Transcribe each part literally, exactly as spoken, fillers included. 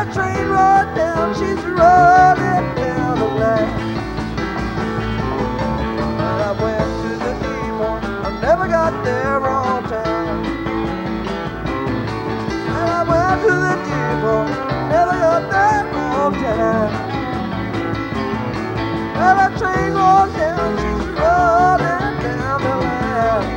a train rolled down, she's rolling down the line. And I went to the depot, I never got there on time. And I went to the depot, never got there on time. And a train rolled down, she's rolling down the line.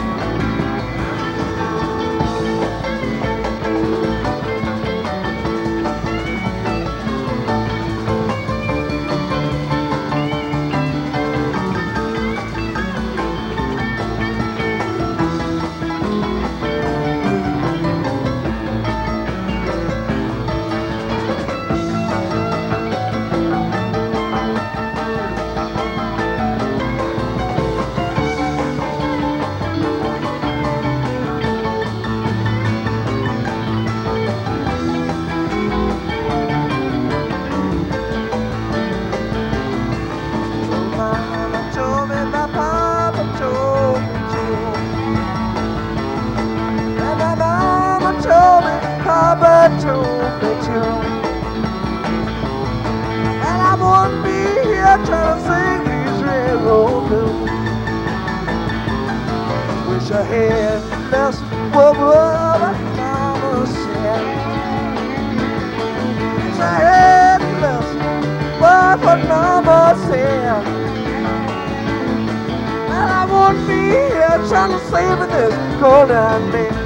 Papa told me to, and I wouldn't be here trying to sing these railroad blues. Wish I had listened what my mama said. Wish I had listened what my mama said, and I wouldn't be here trying to save this cold and